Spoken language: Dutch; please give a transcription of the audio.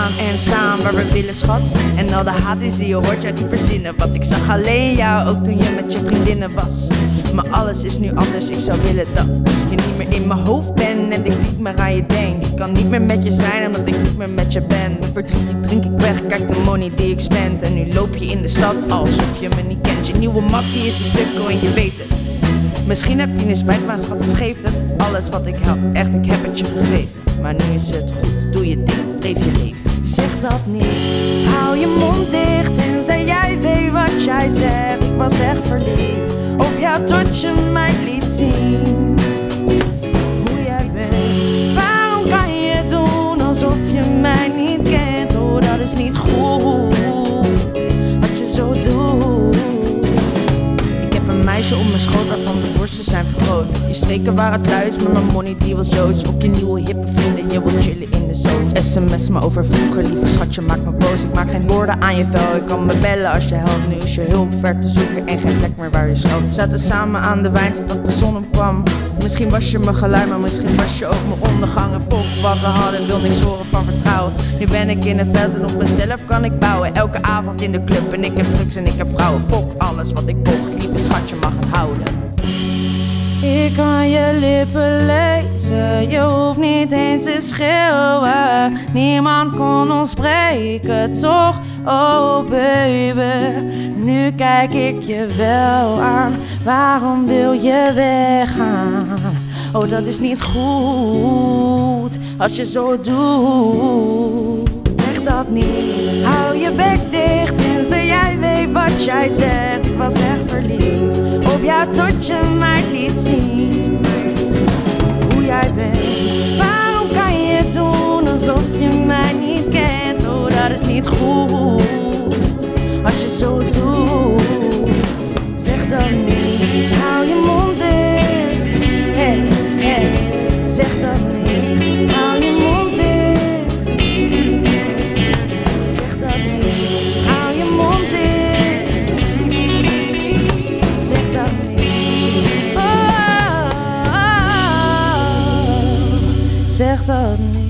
gaan en staan waar we willen, schat. En al de haat is die je hoort, ja die verzinnen. Want ik zag alleen jou, ook toen je met je vriendinnen was. Maar alles is nu anders, ik zou willen dat je niet meer in mijn hoofd bent en ik niet meer aan je denk. Ik kan niet meer met je zijn omdat ik niet meer met je ben. Mijn verdriet die drink ik weg, kijk de money die ik spend. En nu loop je in de stad alsof je me niet kent. Je nieuwe mattie is een sukkel en je weet het. Misschien heb je een spijt, maar schat, wat geeft het? Alles wat ik had, echt, ik heb het je gegeven. Maar nu is het goed, doe je ding, leef je leven. Zeg dat niet, hou je mond dicht en zei jij weet wat jij zegt. Ik was echt verliefd op jou tot je mij liet zien hoe jij bent. Waarom kan je doen alsof je mij niet kent? Oh, dat is niet goed wat je zo doet. Ik heb een meisje op mijn schoot waarvan de borsten zijn vergroot. Je streken waren thuis, maar mijn money die was joods. Fok je nieuwe hippe vrienden, je wilt chillen in de zoot. SMS me over vroeger, lieve schatje, maak me boos. Ik maak geen woorden aan je vel, ik kan me bellen als je helpt. Nu is je hulp ver te zoeken en geen plek meer waar je schuilt. We zaten samen aan de wijn totdat de zon opkwam. Misschien was je mijn geluid, maar misschien was je ook mijn ondergang. En fok wat we hadden, wil niks horen van vertrouwen. Nu ben ik in het veld en op mezelf kan ik bouwen. Elke avond in de club en ik heb drugs en ik heb vrouwen. Fok alles wat ik kocht, lieve schatje, mag het houden. Ik kan je lippen lezen, je hoeft niet eens te schreeuwen. Niemand kon ons breken, toch? Oh baby, nu kijk ik je wel aan. Waarom wil je weggaan? Oh, dat is niet goed als je zo doet. Zeg dat niet, hou je bek dicht en zei jij weet wat jij zegt. Ik was echt verliefd op jou tot je mij liet zien hoe jij bent. Waarom kan je doen alsof je mij niet kent? Oh, dat is niet goed als je zo doet. Zeg dat niet, hou je mond dicht. Hey, hey, zeg dat niet, hou je mond dicht. Zeg dat niet, hou je mond dicht. Zeg dat niet, oh, oh, oh. Zeg dat niet.